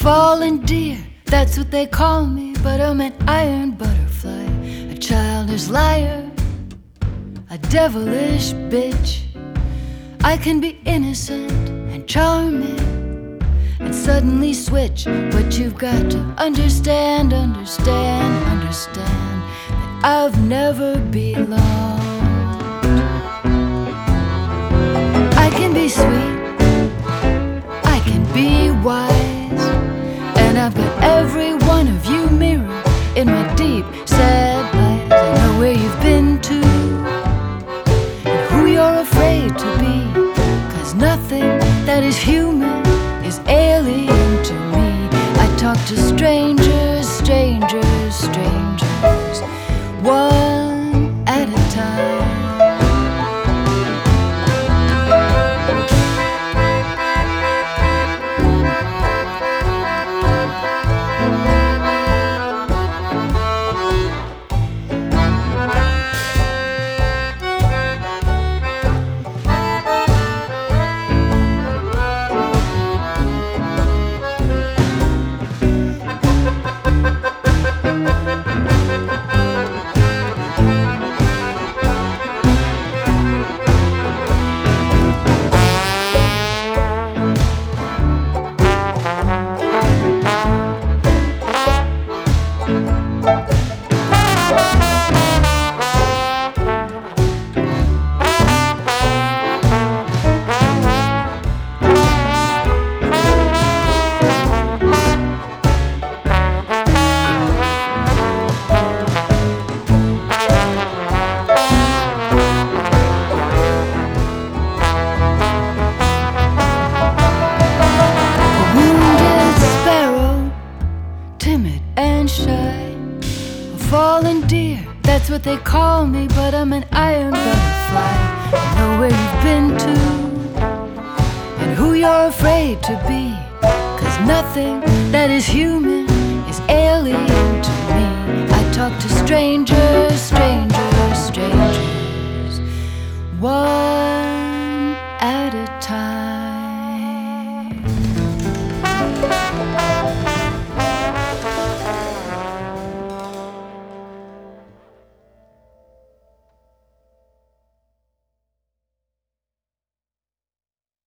fallen deer, that's what they call me, but I'm an iron butterfly, a childish liar, a devilish bitch. I can be innocent and charming and suddenly switch, but you've got to understand that I've never belonged. I can be sweet, I can be wise, and I've got every one of you mirrored in my deep, sad eyes. I know where you've been to and who you're afraid to be, 'cause nothing that is human is alien to me. I talk to strangers, one at a time. Timid and shy, a fallen deer, that's what they call me, but I'm an iron butterfly. I know where you've been to and who you're afraid to be, 'cause nothing that is human is alien to me. I talk to strangers, one at a time.